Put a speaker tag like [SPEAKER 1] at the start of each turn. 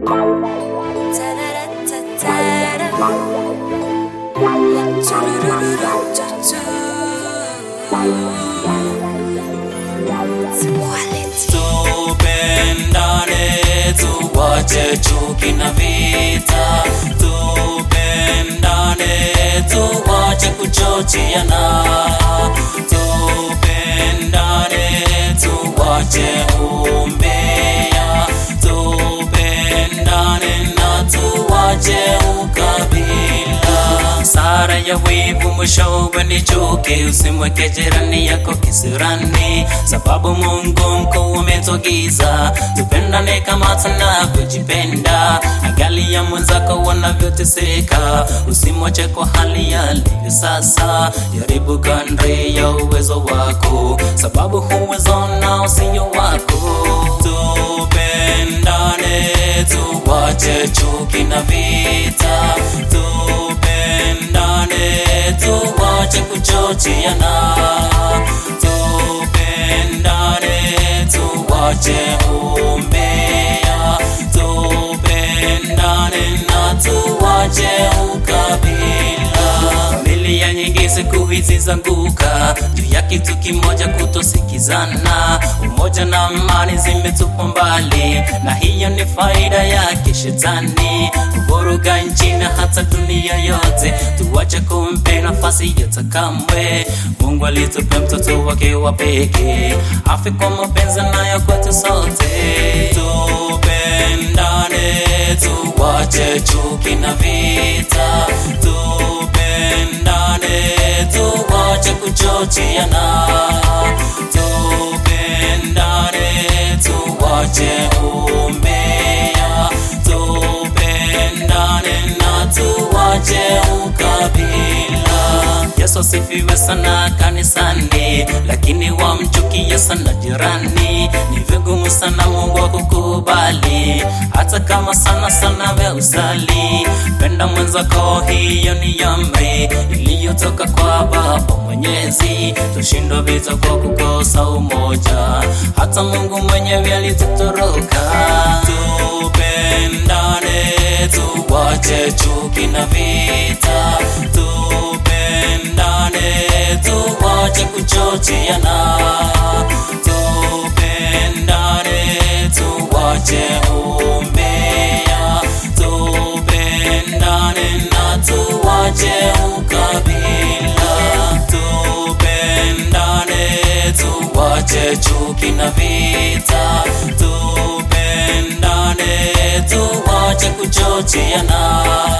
[SPEAKER 1] Tupendane, tuwache chuki na vita. Tupendane, tuwache kuchocheana. Tupendane, tuwache umbea. Tupendane na tuwache ukabila. Sara ya wivu mwishowe ni chuki. Usimweke jirani yako kisirani, sababu Mungu mkuu umetuagiza tupendane kama tunavyojipenda. Angalia mwenzako wanavyoteseka, usimwache kwa hali ya alivyo sasa. Jaribu kadri ya uwezo wako, sababu uwezo nao sio wako. Tupendane, tuwache chuki na vita. Tupendane, tuwache kuchocheana. Tupendane, tuwache umbea. Tupendane na tuwache ukabila. Familia nyingi siku hizi zanguka juu ya kitu kimoja, kutosikizana. Umoja na amani zimetupwa mbali, na hiyo ni faida yake shetani, kuvuruga nchi na hata dunia yote. Tuwache kumpe nafasi yote kamwe. Mungu alitupa mtoto wake wa pekee, afe kwa mapenzi nayo kwetu sote. Tupendane, tuwache chuki na vita. Tupendane, tuwache kuchocheana. Tupendane, tuwache umbea. Tupendane na tuwache ukabila. Yesu asifiwe sana kanisani, lakini wamchukia sana jirani. Ni vigumu sana Mungu kukubali, hata kama sana we usali. Penda mwenzako, hiyo ni amri iliyotoka kwa Baba Mwenyezi. Tushindwa vita kwa kukosa umoja, hata Mungu mwenyewe alitutoroka. Tupendane, tuwache chuki na vita. Tupendane, tuwache kuchocheana. Tupendane, tuwache umbea. Tupendane na tuwache ukabila. Tupendane, tuwache chuki na vita. Tupendane, tuwache kuchocheana.